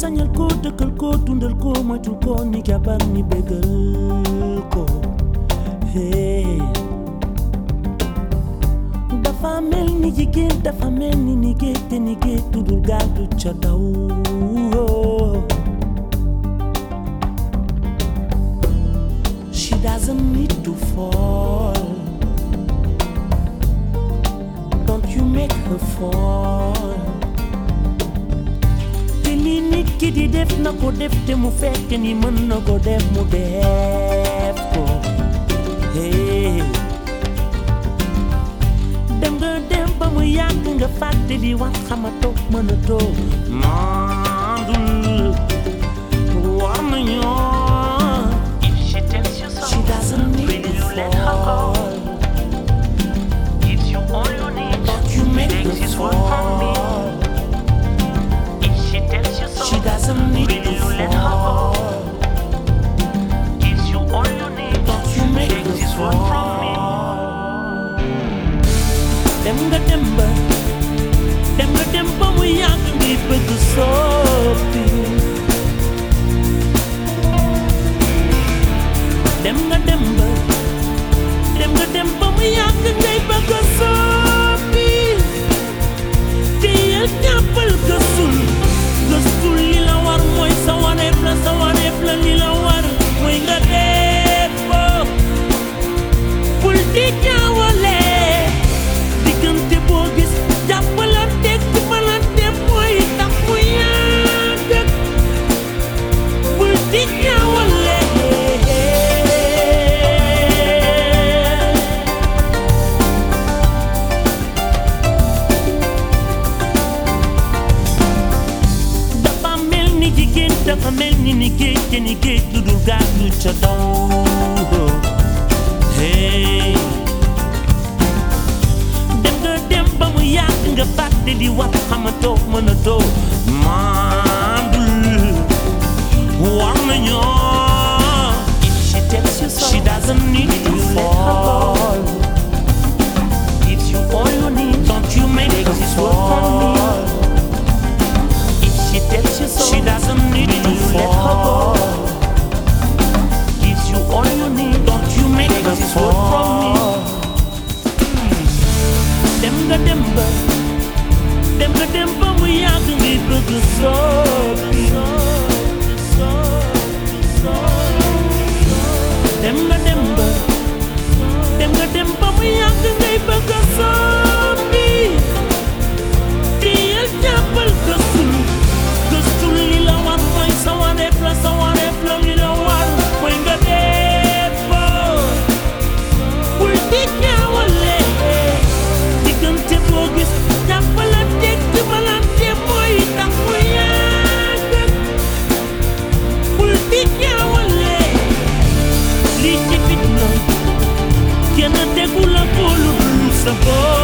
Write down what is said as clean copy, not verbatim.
sañal ko dëkkal ko dundal ko moytul ko ni jabar ni bégal ko hey dafa mel ni jigéen dafa mel ni géej te ni géej tudul gaal du ca daw she doesn't need to fall don't you make her fall te li nit ki di def na ko def te mu fekk ni mën na ko def mu def ko hey dem ba mu yàgg nga fàtte di wax xamatoo mënatoo mandul war nañoo If she tells you she doesn't something, need will to you let her go? fall Gives you all you need, don't you make takes her his word from me. fall If she tells you she something, doesn't need will to you let her go? fall Gives you all you need, don't you make takes her his word from me. fall dem nga dem ba mu yàgg ngi bëgg soppi dem nga dem ba mu yàgg ngay bëgg soppi te yel ñàppal gëstul li la war mooy sa wareef la li la war mooy nga def ko bul di ñaawale diggante boo gis jàppalante dimbalante mooy tax mu yàgg bul di ñaawale dafa mel ni jigéen dafa mel ni géej te ni géej lu dul gaal du ca daw hey dem ba mu yàgg nga fàtte di wax xamatoo mënatoo mandul war nañoo if she tells you something she doesn't need to fall gives you all you need don't you make her fall if she tells you something she doesn't need to fall gives you all you need don't you make her fall dem nga dem ba mu yàgg ngi bëgg soppi dem nga dem ba mu yàgg ngay bëgg soppi te yel jàppal gëstul li la war mooy sa wareef la li la war mooy nga def ko bul di ñaawale diggante boo gis jàppalante dimbalante mooy tax mu yàgg bul di ñaawale lii ci fitna kenn tegu la ko lu dul sa bopp